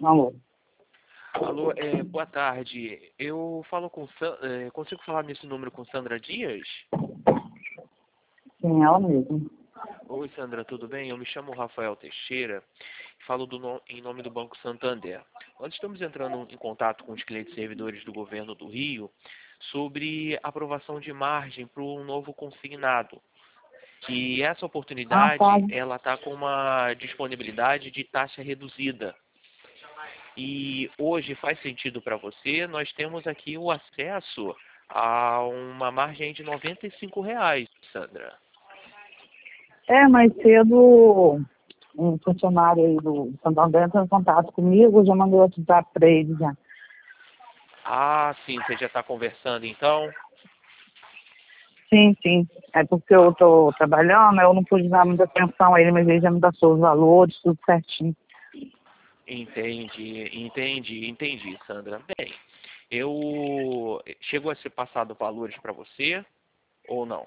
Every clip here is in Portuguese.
Alô. Alô, boa tarde. Eu falo com consigo falar nesse número com Sandra Dias? Sim, ela mesmo. Oi, Sandra, tudo bem? Eu me chamo Rafael Teixeira e falo em nome do Banco Santander. Nós estamos entrando em contato com os clientes servidores do governo do Rio sobre aprovação de margem para um novo consignado. Que essa Ah, tá. oportunidade, ela está com uma disponibilidade de taxa reduzida. E hoje faz sentido para você, nós temos aqui o acesso a uma margem de R$ 95, Sandra. Mais cedo, um funcionário aí do Santander entrou em contato comigo, já mandou WhatsApp para ele já. Ah, sim, você já está conversando então? Sim, sim. É porque eu estou trabalhando, eu não pude dar muita atenção a ele, mas ele já me passou os valores, tudo certinho. Entendi, Sandra. Bem, chegou a ser passado valores para você ou não?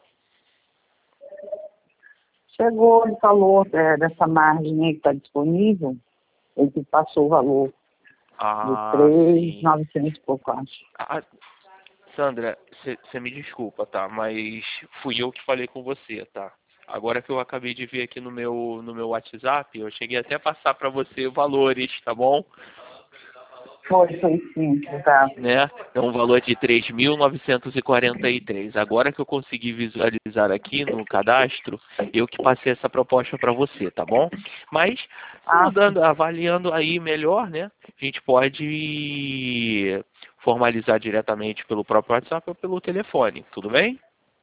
Chegou, ele falou dessa margem aí que está disponível, ele que passou o valor de Ah, sim. 3.900 e pouco, acho. Ah, Sandra, você me desculpa, tá? Mas fui eu que falei com você, tá? Agora que eu acabei de ver aqui no meu WhatsApp, eu cheguei até a passar para você valores, tá bom? Foi sim, tá. Né? É um valor de 3.943. Agora que eu consegui visualizar aqui no cadastro, eu que passei essa proposta para você, tá bom? Mas Ah, avaliando aí melhor, né? A gente pode formalizar diretamente pelo próprio WhatsApp ou pelo telefone, tudo bem?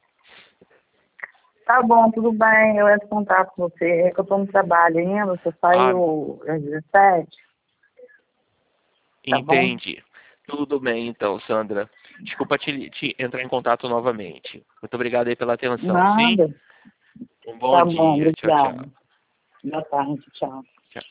tá bom, tudo bem, eu entro em contato com você. É que eu estou no trabalho ainda, você Ah, saiu às 17, tá bom? entendi. Tudo bem, então, Sandra. Desculpa te entrar em contato novamente. Muito obrigado aí pela atenção, sim? Nada. Um bom Tá bom, dia. Tchau, obrigada. tchau. Boa tarde, tchau.